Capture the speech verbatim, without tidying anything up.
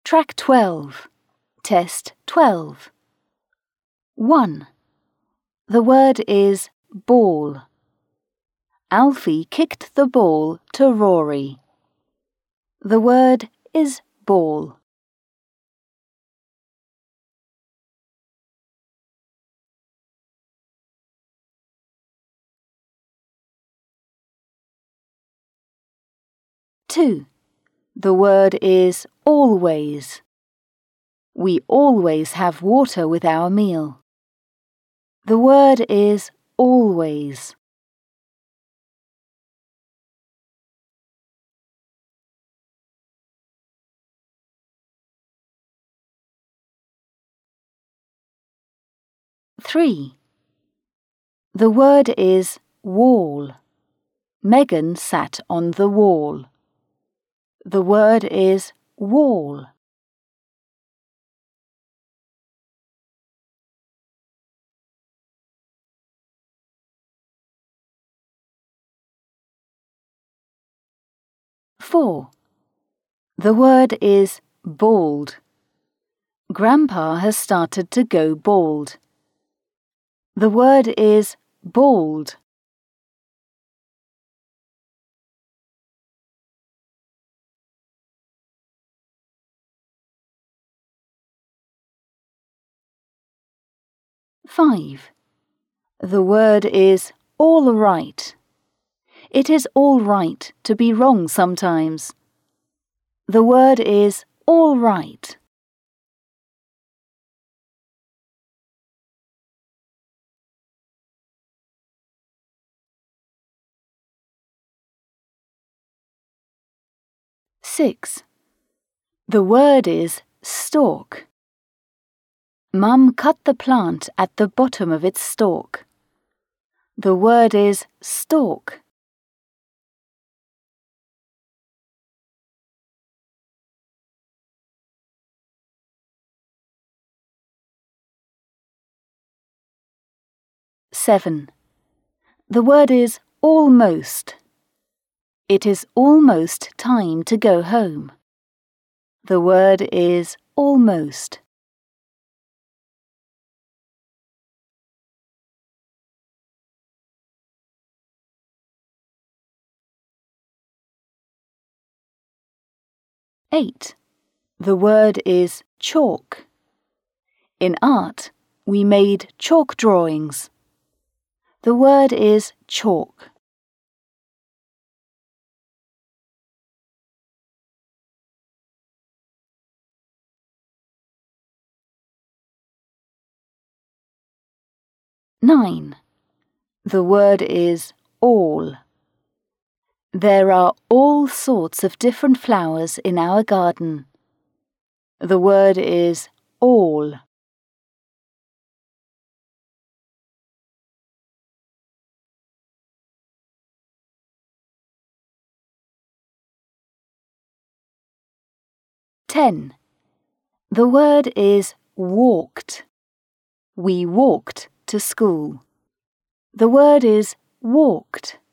Track twelve. Test twelve. one. The word is ball. Alfie kicked the ball to Rory. The word is ball. two. The word is always. We always have water with our meal. The word is always. three. The word is wall. Megan sat on the wall. The word is wall. four. The word is bald. Grandpa has started to go bald. The word is bald. five. The word is all right. It is all right to be wrong sometimes. The word is all right. six. The word is stalk. Mum cut the plant at the bottom of its stalk. The word is stalk. seven. The word is almost. It is almost time to go home. The word is almost. eight. The word is chalk. In art, we made chalk drawings. The word is chalk. nine. The word is all. There are all sorts of different flowers in our garden. The word is all. ten. The word is walked. We walked to school. The word is walked.